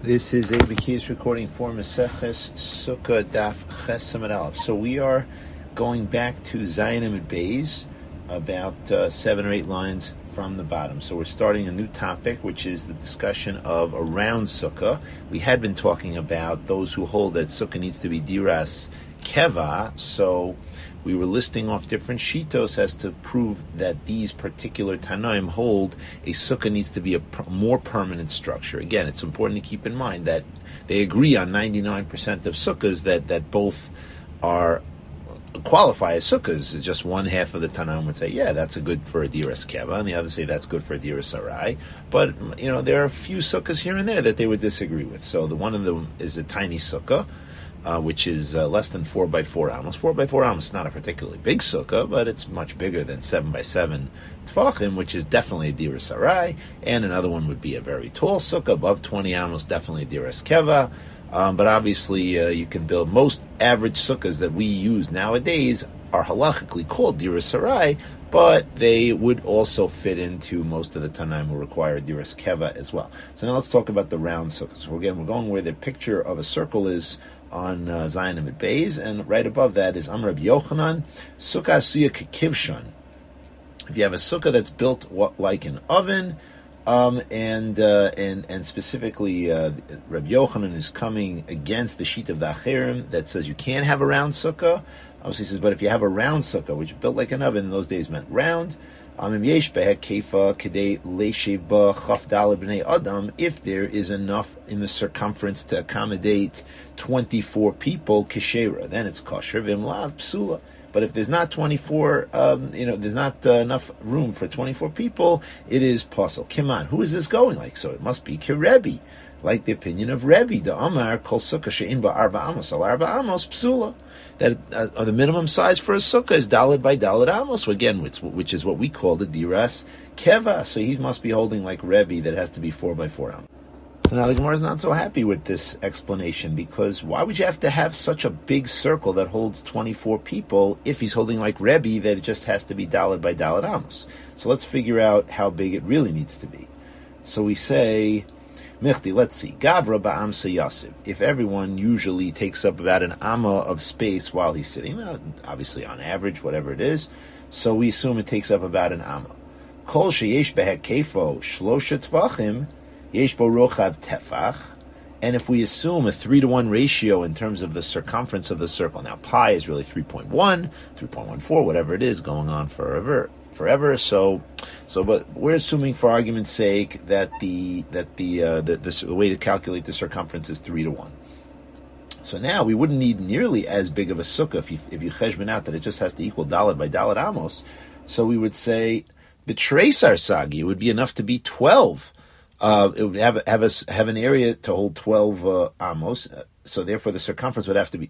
This is Abe Ki's recording for Maseches Sukkah Daf Ches Samad Aleph. So we are going back to Zayin Amud Beis, about 7 or 8 lines from the bottom. So we're starting a new topic, which is the discussion of a round Sukkah. We had been talking about those who hold that Sukkah needs to be Diras Keva, so we were listing off different shitos as to prove that these particular Tanaim hold a sukkah needs to be a more permanent structure. Again, it's important to keep in mind that they agree on 99% of sukkahs that both are qualify as sukkahs. Just one half of the Tanaim would say, yeah, that's a good for a Diras Keva, and the other say that's good for a Diras Sarai. But, there are a few sukkahs here and there that they would disagree with. So the one of them is a tiny sukkah, which is less than 4 by 4 amos. 4 by 4 amos is not a particularly big sukkah, but it's much bigger than 7 by 7 tefachim, which is definitely a diras sarai. And another one would be a very tall sukkah, above 20 amos, definitely a diras keva. But obviously, you can build most average sukkahs that we use nowadays are halachically called diras sarai, but they would also fit into most of the Tanaim who require a diras keva as well. So now let's talk about the round sukkahs. So again, we're going where the picture of a circle is on Zayin Amud Beis, and right above that is Amar Rabbi Yochanan, Sukkah Asuya Kekivshan. If you have a sukkah that's built like an oven, and specifically Rabbi Yochanan is coming against the sheet of the Acherim that says you can't have a round sukkah. Obviously, he says, but if you have a round sukkah, which built like an oven in those days meant round, if there is enough in the circumference to accommodate 24 people, keshera, then it's kosher, v'imlav psula. But if there's not 24, there's not enough room for 24 people, it is pasul. Kiman, who is this going like? So it must be Kirebi, like the opinion of Rebbe, the Amar kol sukkah she'in ba arba amos al arba amos psula. That the minimum size for a sukkah is daled by daled amos, again, which is what we call the diras keva. So he must be holding like Rebbe that has to be 4 by 4 amos. So now the Gemara is not so happy with this explanation, because why would you have to have such a big circle that holds 24 people if he's holding like Rebbe that it just has to be daled by daled amos? So let's figure out how big it really needs to be. So we say, Michti, let's see, Gavra ba'amsa Yasiv. If everyone usually takes up about an amma of space while he's sitting, obviously on average, whatever it is, so we assume it takes up about an amma. Kol sheyesh behek kefo shlosha tvachim yesh bo rochav tefach. And if we assume a 3-to-1 ratio in terms of the circumference of the circle, now pi is really 3.1, 3.14, whatever it is, going on forever. But we're assuming, for argument's sake, that the way to calculate the circumference is 3-to-1. So now we wouldn't need nearly as big of a sukkah if you cheshbon out that it just has to equal daled by daled amos. So we would say b'treis arsagi, it would be enough to be 12. It would have an area to hold 12 amos. So therefore, the circumference would have to be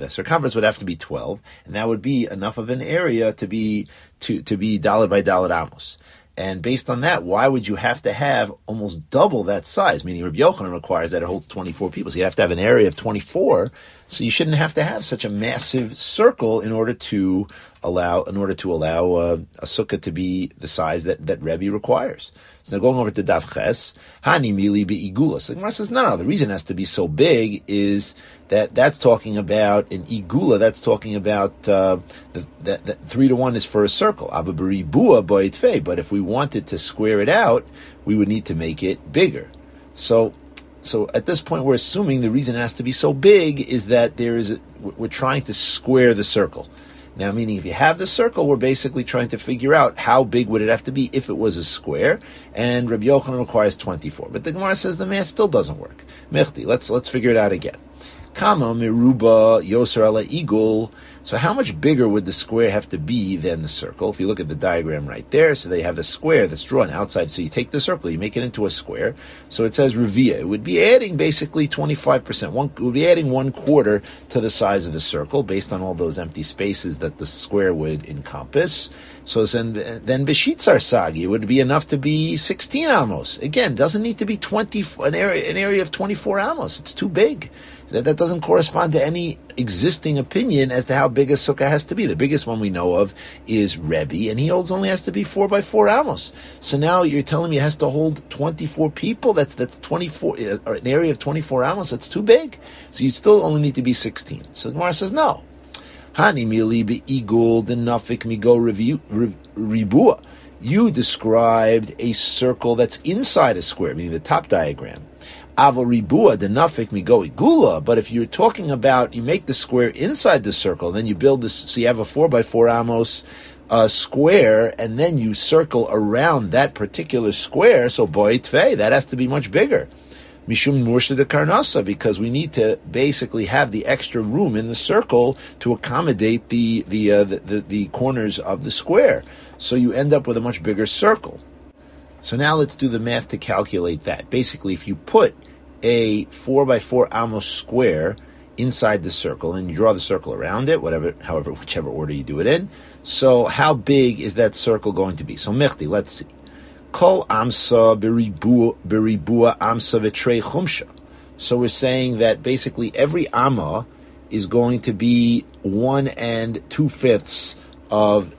12, and that would be enough of an area to be daled by daled amos. And based on that, why would you have to have almost double that size? Meaning, Rabbi Yochanan requires that it holds 24 people, so you have to have an area of 24. So you shouldn't have to have such a massive circle in order to allow a sukkah to be the size that Rebbe requires. So now going over to Daf Ches, Hani Mili Be'igula. So the Gemara says, no, the reason it has to be so big is that's talking about an igula. That's talking about that 3-to-1 is for a circle. Abba B'ribua Bo'etfei. But if we wanted to square it out, we would need to make it bigger. So at this point, we're assuming the reason it has to be so big is that we're trying to square the circle. Now, meaning if you have the circle, we're basically trying to figure out how big would it have to be if it was a square, and Rabbi Yochanan requires 24. But the Gemara says the math still doesn't work. Mechti, let's figure it out again. Kama meruba yoser ala igul. So how much bigger would the square have to be than the circle? If you look at the diagram right there, so they have the square that's drawn outside. So you take the circle, you make it into a square. So it says revia. It would be adding basically 25%. It would be adding 1/4 to the size of the circle based on all those empty spaces that the square would encompass. So then b'shitzar sagi, it would be enough to be 16 amos. Again, doesn't need to be an area of 24 amos. It's too big. That doesn't correspond to any existing opinion as to how big a sukkah has to be. The biggest one we know of is Rebbe, and he holds only has to be 4 by 4 amos. So now you're telling me it has to hold 24 people? That's 24, an area of 24 amos. That's too big. So you still only need to be 16. So the Gemara says no. Hani mili be'igul denafik migo ribua. You described a circle that's inside a square, meaning the top diagram. Avo ribua denafik migo igula. But if you're talking about, you make the square inside the circle, then you build this, so you have a 4 by 4 amos square, and then you circle around that particular square. So boy tvei, that has to be much bigger. Mishum Mursha de Karnasa, because we need to basically have the extra room in the circle to accommodate the corners of the square. So you end up with a much bigger circle. So now let's do the math to calculate that. Basically, if you put a 4 by 4 amos square inside the circle and you draw the circle around it, whichever order you do it in, so how big is that circle going to be? So Mechti, let's see. Kol amsa beribua amsa v'trei chumsha. So we're saying that basically every amma is going to be 1 2/5 of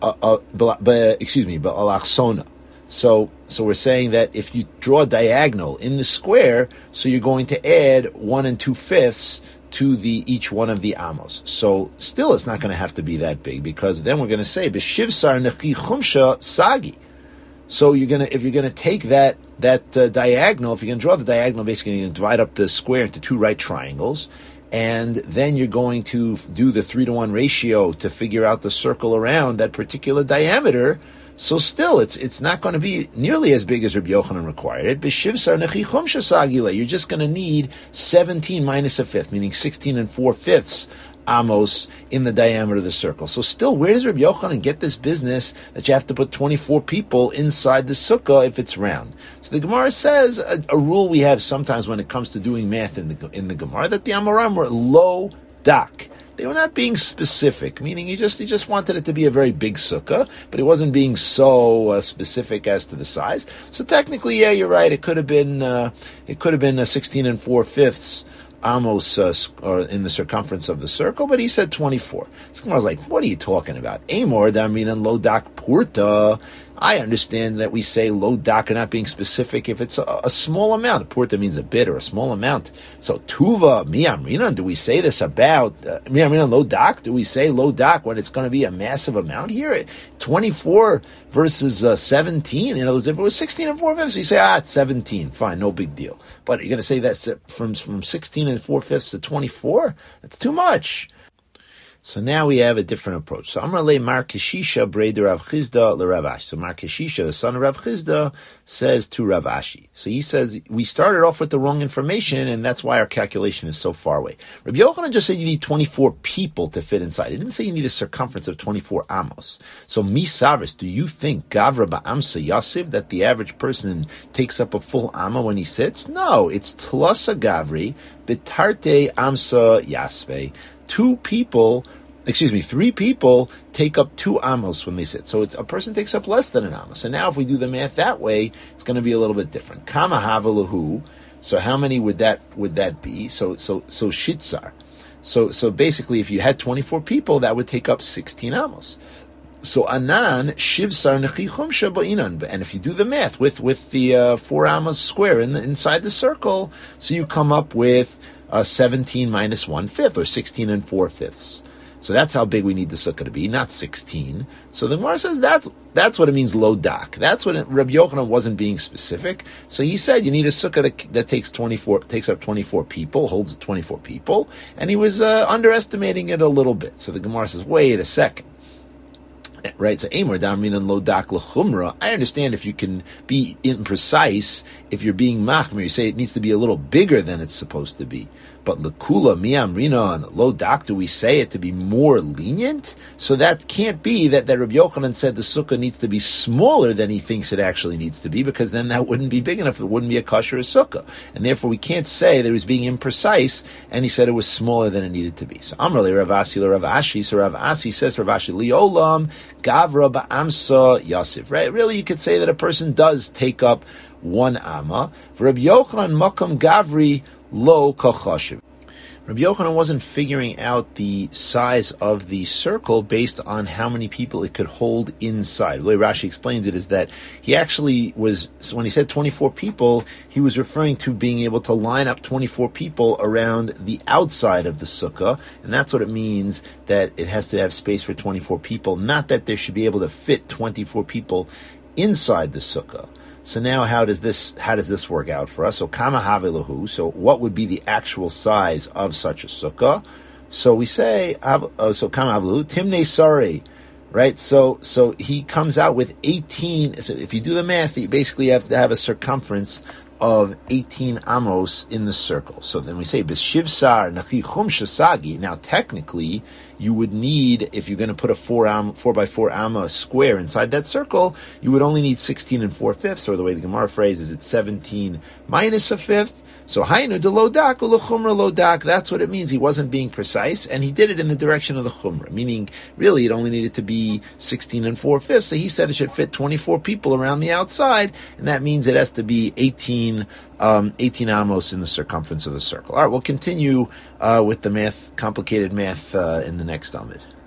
ba'alachsona. So we're saying that if you draw a diagonal in the square, so you're going to add 1 2/5 to each one of the amos. So still, it's not going to have to be that big, because then we're going to say b'shivsar nechi chumsha sagi. So if you're gonna take that diagonal, if you're gonna draw the diagonal, basically you're gonna divide up the square into 2 right triangles, and then you're going to do the 3-to-1 ratio to figure out the circle around that particular diameter. So still, it's not going to be nearly as big as Rabbi Yochanan required it. B'shivsar nechi chumsha sagila. You're just going to need 17 minus a fifth, meaning 16 4/5 amos in the diameter of the circle. So still, where does Rabbi Yochanan get this business that you have to put 24 people inside the sukkah if it's round? So the Gemara says a rule we have sometimes when it comes to doing math in the Gemara, that the Amoraim were low dak. They were not being specific, meaning he just wanted it to be a very big sukkah, but he wasn't being so specific as to the size. So technically, yeah, you're right. It could have been a 16 4/5 amos or in the circumference of the circle, but he said 24. So I was like, what are you talking about? Amor daminan lo dak purta. I understand that we say lo dak are not being specific if it's a small amount. Purta means a bit or a small amount. So tuva miyamrinan, do we say this about miyamrinan lo dak? Do we say lo dak when it's going to be a massive amount here? 24 versus 17. In other words, if it was 16 4/5, so you say, it's 17. Fine, no big deal. But you're going to say that's from 16 4/5 to 24? That's too much. So now we have a different approach. So Amrale Mar Keshisha Breder Rav Chizda LeRav Ashi. So Mar Keshisha, the son of Rav Chizda, says to Rav Ashi. So he says, we started off with the wrong information, and that's why our calculation is so far away. Rabbi Yochanan just said you need 24 people to fit inside. He didn't say you need a circumference of 24 amos. So Misaris, do you think Gavra Ba'amsa Yasiv, that the average person takes up a full amma when he sits? No, it's Tlasa Gavri, Bitarte Amsa Yasve. 3 people take up 2 amos when they sit. So a person takes up less than an amos. And now if we do the math that way, it's going to be a little bit different. Kama havalahu. So how many would that be? So shitzar. So basically, if you had 24 people, that would take up 16 amos. So anan shivsar nechi chumsha ba'inan. And if you do the math with the 4 amos square inside the circle, so you come up with 17 minus 1/5, or 16 4/5. So that's how big we need the sukkah to be, not 16. So the Gemara says that's what it means, lo dak. That's what Rabbi Yochanan wasn't being specific. So he said you need a sukkah that takes up 24 people, holds 24 people, and he was underestimating it a little bit. So the Gemara says, wait a second. Right, so Amor Damrin and Lo Dak L'Chumra. I understand if you can be imprecise, if you're being machmir, you say it needs to be a little bigger than it's supposed to be. But L'Kula Miamrina and Lo Dak, do we say it to be more lenient? So that can't be that Rabbi Yochanan said the sukkah needs to be smaller than he thinks it actually needs to be, because then that wouldn't be big enough. It wouldn't be a kosher sukkah. And therefore we can't say that he was being imprecise and he said it was smaller than it needed to be. So Amrali Rav Asi Rav Ashi. So Rav Asi says Rav Ashi Liolam Gavra Ba'amsa Yasif. Right? Really, you could say that a person does take up 1 amma. For Rabbi Yochanan Makam Gavri Lo Kachashiv. Rabbi Yochanan wasn't figuring out the size of the circle based on how many people it could hold inside. The way Rashi explains it is that he actually was, so when he said 24 people, he was referring to being able to line up 24 people around the outside of the sukkah, and that's what it means that it has to have space for 24 people, not that there should be able to fit 24 people inside the sukkah. So now how does this work out for us? So kama havelahu, so what would be the actual size of such a sukkah? So we say, so kama havelahu, timne sari, right? So he comes out with 18, so if you do the math, you basically have to have a circumference of 18 amos in the circle. So then we say, b'shivsar nachi chum shasagi. Now technically, you would need, if you're going to put a 4 by 4 amma square inside that circle, you would only need 16 and 4/5, or the way the Gemara phrases it, 17 minus a fifth. So hainu de lodak ulechumra lodak. That's what it means. He wasn't being precise, and he did it in the direction of the chumra, meaning really it only needed to be 16 and 4/5. So he said it should fit 24 people around the outside, and that means it has to be 18 amos in the circumference of the circle. All right, we'll continue with the math, complicated math, in the next Amid.